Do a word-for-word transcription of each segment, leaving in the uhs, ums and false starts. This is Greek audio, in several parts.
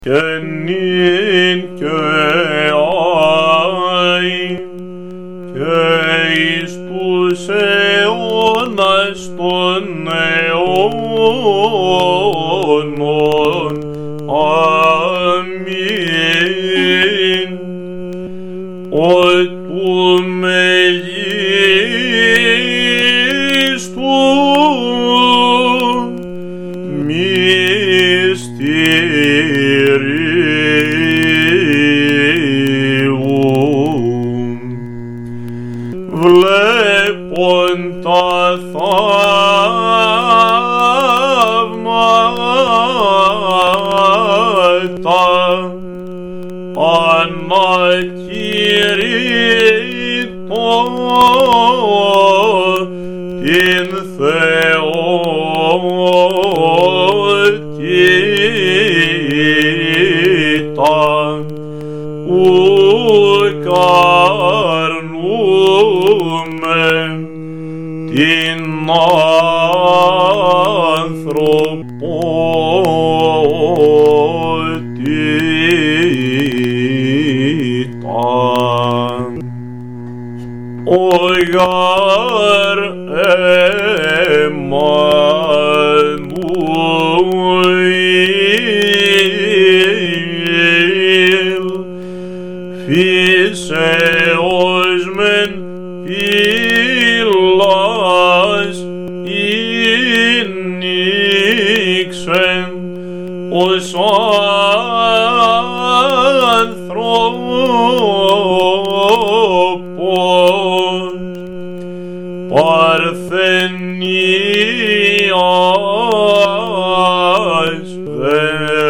και νυν και αεί και εις τους αιώνας των αιώνων. Αμήν. Ο του μεγίστου μυστηρίου βλέπων τα θαύματα ανακηρύττω την θεότητα ουκ αρνούμεν την ανθρωπότητα. Ο γαρ Εμμανουήλ φύσεως μεν πύλας ήνιξεν ως άνθρωπος παρθενίας δε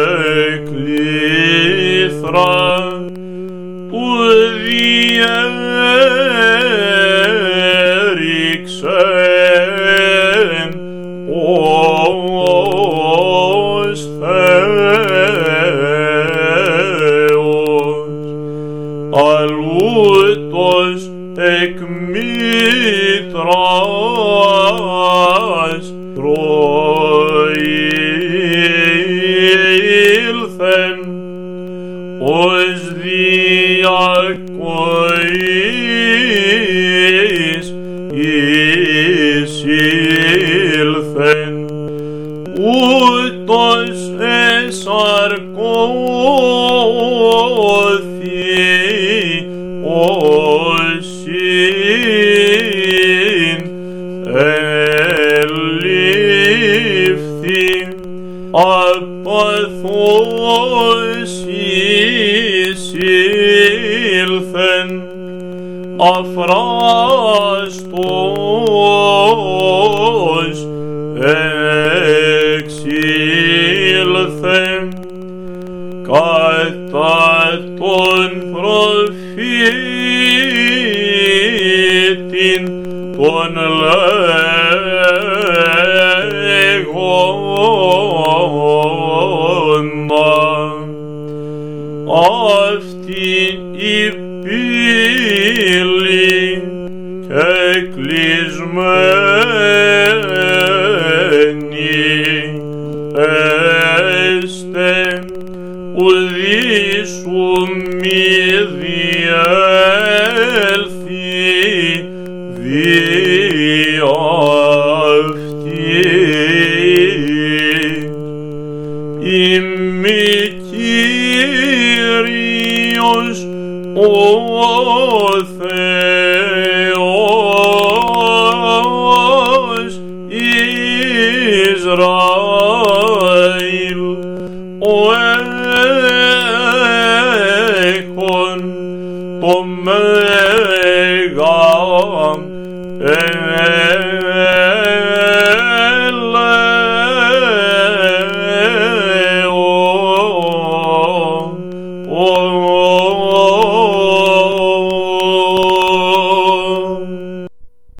κλήθρα του διέριξεν ως Θεός, αλούτος εκ μήτρας προήλθεν ως διακοής εισήλθεν, ούτως εσαρκώθη όσην ελήφθη απαθώς εισήλθεν αφράστος εξήλθεν κατά τον προφήτην τον λέγοντα αυτή η πύλη και κλεισμένη έστε ουδείς σου μη διέλθει δι' αυτής. Είμαι Κύριος ο Θεός Ισραήλ, ο έχων το μέγα